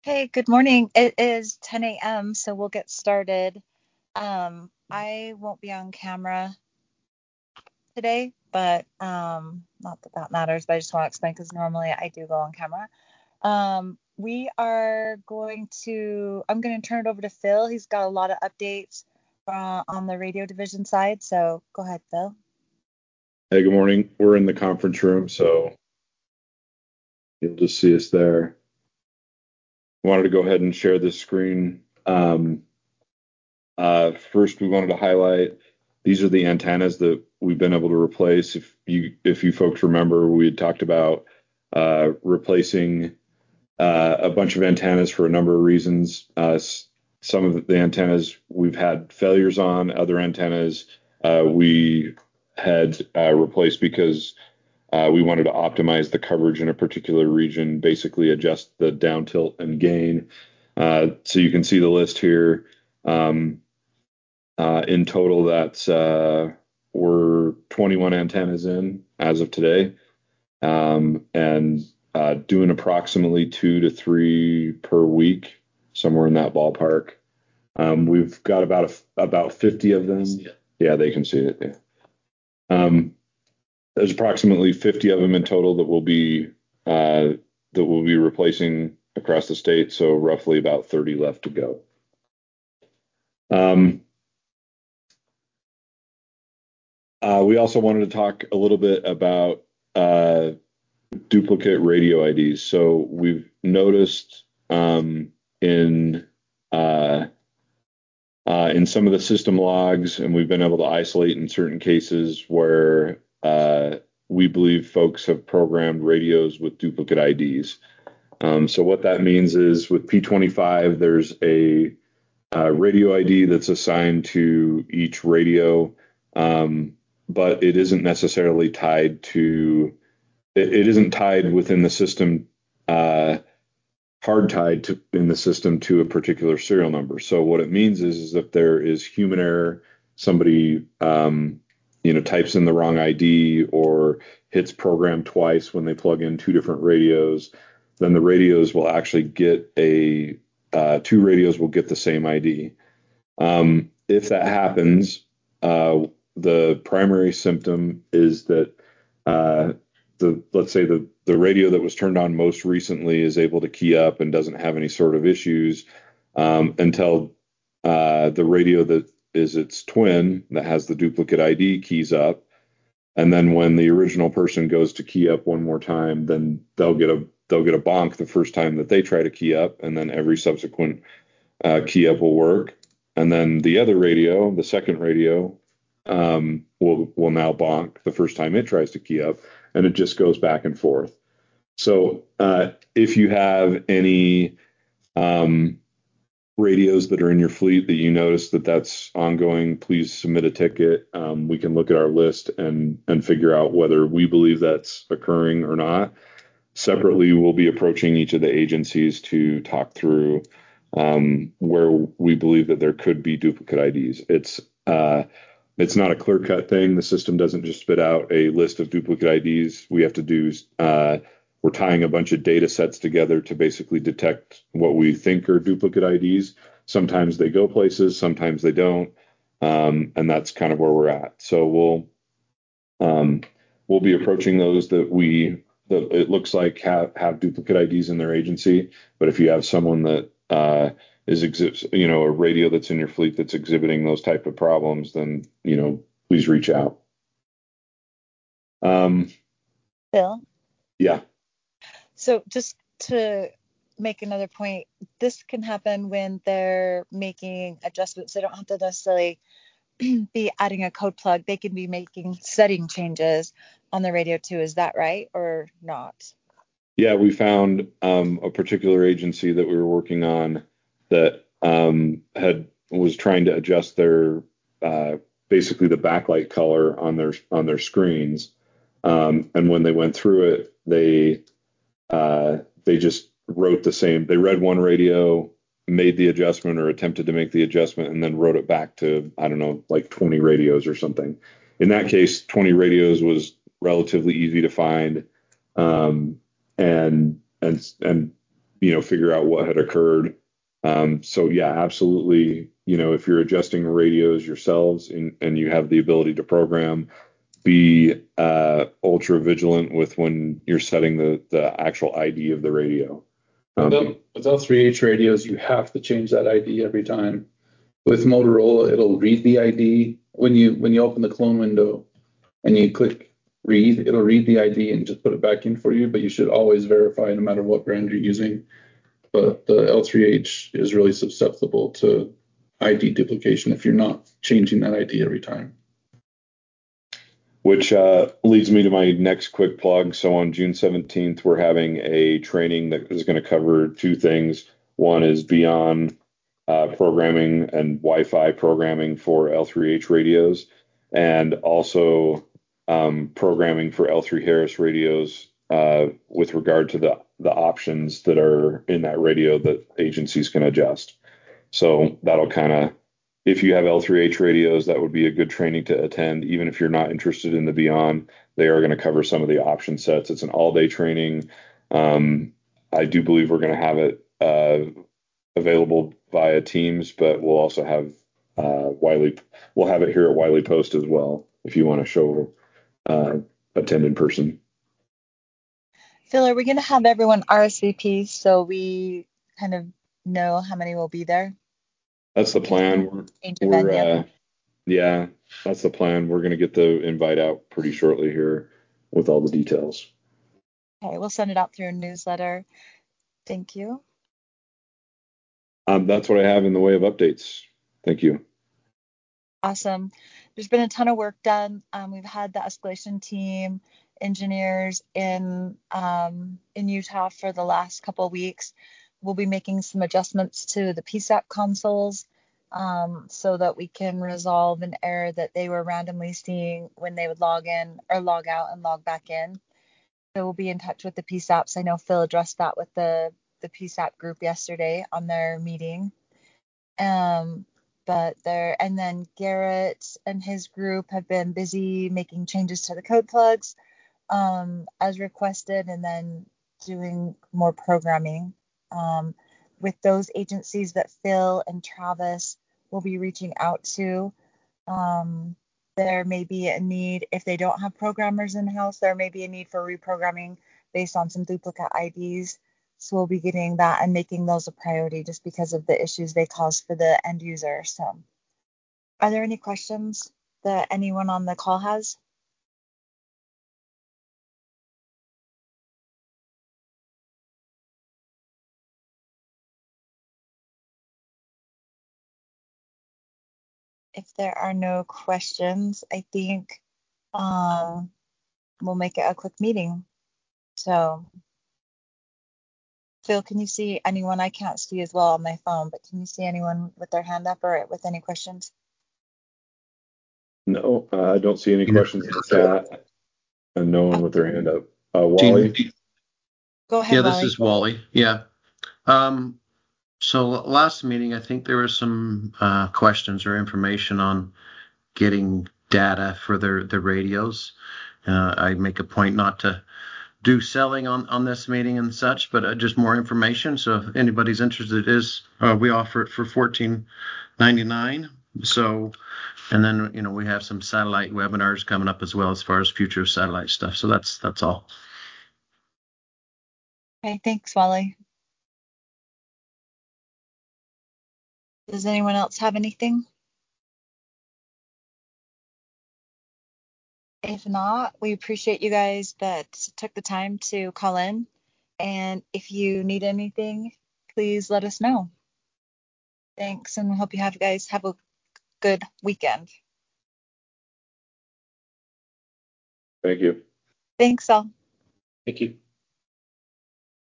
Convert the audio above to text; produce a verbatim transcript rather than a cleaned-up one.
Hey, good morning. It is ten a m, so we'll get started. Um, I won't be on camera today, but um, not that that matters, but I just want to explain because normally I do go on camera. Um, we are going to, I'm going to turn it over to Phil. He's got a lot of updates uh, on the radio division side, so go ahead, Phil. Hey, good morning. We're in the conference room, so you'll just see us there. Wanted to go ahead and share this screen. Um, uh, first, we wanted to highlight these are the antennas that we've been able to replace. If you if you folks remember, we had talked about uh, replacing uh, a bunch of antennas for a number of reasons. Uh, s- some of the antennas we've had failures on. Other antennas uh, we had uh, replaced because Uh, we wanted to optimize the coverage in a particular region, basically adjust the down tilt and gain. Uh, so you can see the list here. Um, uh, in total, that's uh, we're twenty-one antennas in as of today, um, and uh, doing approximately two to three per week, somewhere in that ballpark. Um, we've got about a, about fifty of them. Yeah, they can see it. Yeah. Um, there's approximately fifty of them in total that will be uh, that will be replacing across the state. So roughly about thirty left to go. Um, uh, we also wanted to talk a little bit about uh, duplicate radio I Ds. So we've noticed um, in uh, uh, in some of the system logs, and we've been able to isolate in certain cases where uh, we believe folks have programmed radios with duplicate I Ds. Um, so what that means is with P twenty-five, there's a, uh radio I D that's assigned to each radio, um, but it isn't necessarily tied to, it, it isn't tied within the system, uh, hard tied to in the system to a particular serial number. So what it means is, is if there is human error, somebody, um, you know, types in the wrong I D or hits program twice when they plug in two different radios, then the radios will actually get a uh, two radios will get the same I D. Um, if that happens, uh, the primary symptom is that uh, the let's say the the radio that was turned on most recently is able to key up and doesn't have any sort of issues um, until uh, the radio that is its twin that has the duplicate I D keys up, and then when the original person goes to key up one more time, then they'll get a they'll get a bonk the first time that they try to key up, and then every subsequent uh, key up will work. And then the other radio, the second radio, um, will will now bonk the first time it tries to key up, and it just goes back and forth. So uh, if you have any um, radios that are in your fleet that you notice that that's ongoing, please submit a ticket. Um, we can look at our list and and figure out whether we believe that's occurring or not. Separately, we'll be approaching each of the agencies to talk through um, where we believe that there could be duplicate I Ds. It's uh, it's not a clear cut thing. The system doesn't just spit out a list of duplicate I Ds. We have to do uh, we're tying a bunch of data sets together to basically detect what we think are duplicate I Ds. Sometimes they go places, sometimes they don't, um, and that's kind of where we're at. So we'll um, we'll be approaching those that we that it looks like have have duplicate I Ds in their agency. But if you have someone that uh, is exhibits, you know, a radio that's in your fleet that's exhibiting those type of problems, then you know, please reach out. Um, Phil. yeah, So just to make another point, this can happen when they're making adjustments. They don't have to necessarily be adding a code plug. They can be making setting changes on the radio too. Is that right or not? yeah, we found um, a particular agency that we were working on that um, had was trying to adjust their uh, basically the backlight color on their on their screens. Um, and when they went through it, they uh, they just wrote the same. They read one radio, made the adjustment or attempted to make the adjustment, and then wrote it back to, I don't know, like twenty radios or something. In that case, twenty radios was relatively easy to find, um, and and and you know, figure out what had occurred. Um, so yeah, absolutely. You know, if you're adjusting radios yourselves and, and you have the ability to program, be uh, ultra vigilant with when you're setting the the actual I D of the radio. Um, With, with L three H radios, you have to change that I D every time. With Motorola, it'll read the I D when you when you open the clone window and you click read, it'll read the I D and just put it back in for you. But you should always verify no matter what brand you're using. But the L three H is really susceptible to I D duplication if you're not changing that I D every time. Which uh, leads me to my next quick plug. So on June seventeenth, we're having a training that is going to cover two things. One is beyond uh, programming and Wi-Fi programming for L three H radios, and also um, programming for L three Harris radios uh, with regard to the, the options that are in that radio that agencies can adjust. So that'll kind of, if you have L three H radios, that would be a good training to attend. Even if you're not interested in the Beyond, they are going to cover some of the option sets. It's an all-day training. Um, I do believe we're going to have it uh, available via Teams, but we'll also have uh, Wiley. We'll have it here at Wiley Post as well if you want to show uh, attend in person. Phil, are we going to have everyone R S V P so we kind of know how many will be there? That's the plan. We're, we're uh, yeah, that's the plan. We're going to get the invite out pretty shortly here with all the details. Okay, we'll send it out through a newsletter. Thank you. Um, that's what I have in the way of updates. Thank you. Awesome. There's been a ton of work done. Um, we've had the escalation team engineers in um, in Utah for the last couple of weeks. We'll be making some adjustments to the P SAP consoles um, so that we can resolve an error that they were randomly seeing when they would log in or log out and log back in. So we'll be in touch with the P SAPs. I know Phil addressed that with the, the P SAP group yesterday on their meeting. Um, but there, and then Garrett and his group have been busy making changes to the code plugs um, as requested, and then doing more programming um, with those agencies that Phil and Travis will be reaching out to. Um, there may be a need, if they don't have programmers in-house, there may be a need for reprogramming based on some duplicate I Ds. So we'll be getting that and making those a priority just because of the issues they cause for the end user. So are there any questions that anyone on the call has? If there are no questions, I think um, we'll make it a quick meeting. So Phil, can you see anyone? I can't see as well on my phone, but can you see anyone with their hand up or with any questions? No, uh, I don't see any questions in the chat, and no one with their hand up. Uh, Wally? Go ahead, Yeah, Wally. this is Wally. Yeah. Um, so last meeting, I think there were some uh, questions or information on getting data for their, their radios. Uh, I make a point not to do selling on, on this meeting and such, but uh, just more information. So if anybody's interested, it is uh, we offer it for fourteen ninety-nine. So, and then you know we have some satellite webinars coming up as well as far as future satellite stuff. So that's that's all. Okay, thanks, Wally. Does anyone else have anything? If not, we appreciate you guys that took the time to call in. And if you need anything, please let us know. Thanks, and we hope you have guys have a good weekend. Thank you. Thanks all. Thank you.